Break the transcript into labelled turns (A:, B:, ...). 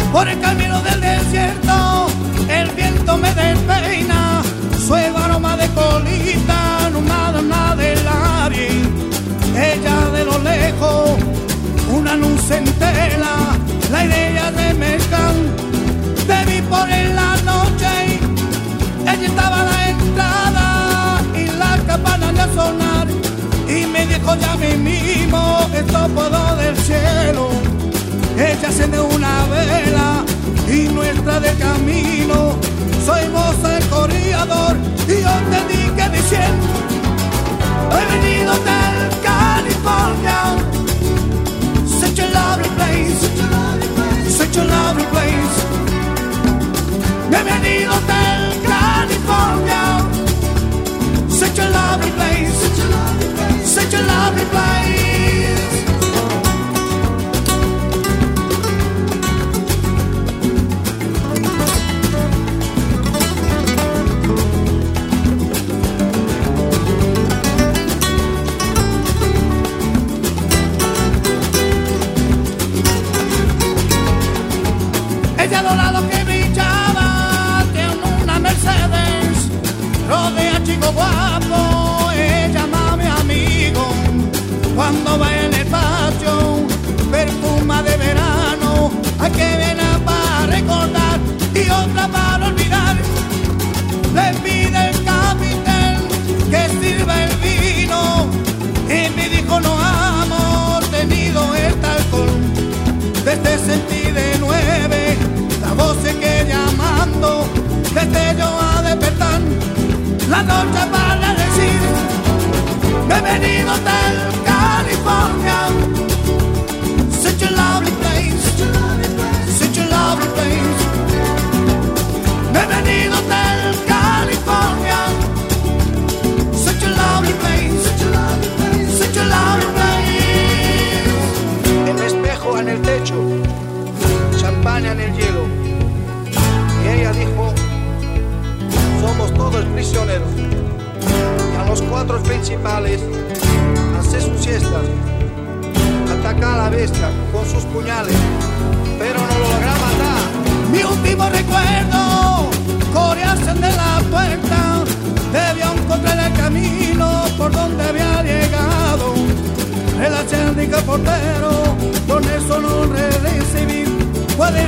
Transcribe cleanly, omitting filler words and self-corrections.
A: Por el camino del desierto, el viento me despeina, suave aroma de colita, no nada de nadie. Ella de lo lejos, una luz en tela, la idea de mercar. Te vi por en la noche, ella estaba a la entrada y la campana de sonar. Y me dijo ya mismo, esto puedo del cielo. Ella enciende una vela y nuestra del camino. Soy moza el corredor y yo te dije diciendo, he venido del California. Such a lovely place, such a lovely place. He venido del California. Such a lovely place, such a lovely place. Ella dorado que brillaba, tiene una Mercedes, rodea chico guapo, ella ama a mi amigo. Cuando va en el patio, perfuma de verano, hay que viene para recordar y otra para olvidar. Le pide el capitán que sirva el vino y me dijo no amo tenido este alcohol. Desde sentí de 9 la voz que llamando, desde yo a despertar la noche para decir, bienvenido del California. Such a lovely place, such a lovely place. Bienvenido del California. Such a lovely place, such a lovely place.
B: El espejo en el techo, champaña en el hielo. Y ella dijo, somos todos prisioneros. Y a los 4 principales hace sus siestas, ataca a la bestia con sus puñales, pero no lo logra matar.
A: Mi último recuerdo, corearse de la puerta, debió encontrar el camino por donde había llegado. El acérdico portero, con eso no recibir, puede